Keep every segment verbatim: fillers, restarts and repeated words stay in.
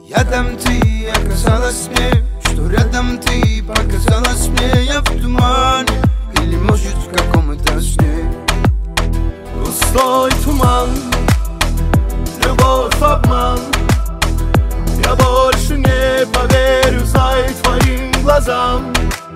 Рядом ты, оказалось мне, что рядом ты. Показалось мне, я в тумане, или может в каком-то сне. Пустой туман, любовь, обман. Я больше не поверю зай твоим глазам.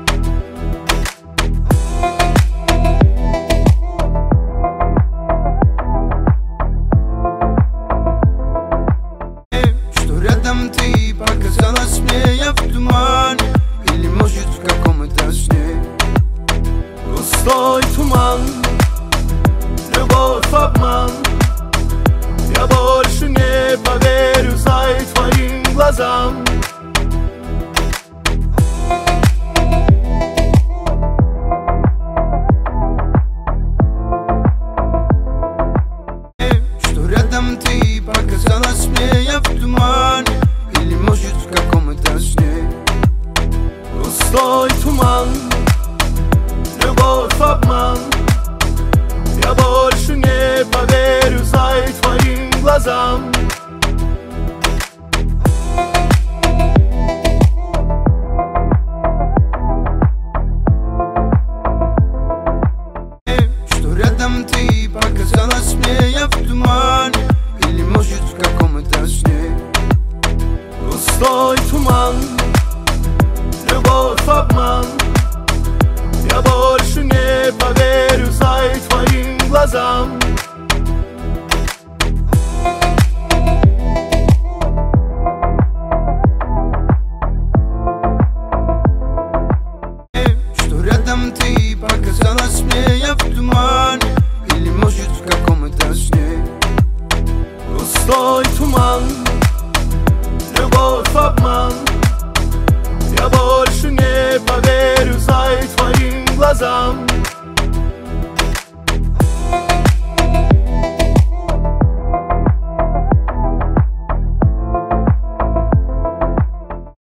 Показалось мне, я в тумане, или может в каком-то сне. Пустой туман, любовь, обман. Я больше не поверю зай твоим глазам. Что рядом ты, показалось мне, я в тумане, или может в каком-то сне. Пустой туман, любовь, обман. Я больше не поверю зай твоим глазам. Что рядом ты, показалось мне, я в тумане, или может в каком-то сне. Пустой туман, любовь, обман. Я больше не поверю зай твоим глазам. Что рядом ты, показалось мне, я в тумане, или может в каком-то сне. Пустой туман, любовь, обман. Я больше не поверю зай твоим глазам.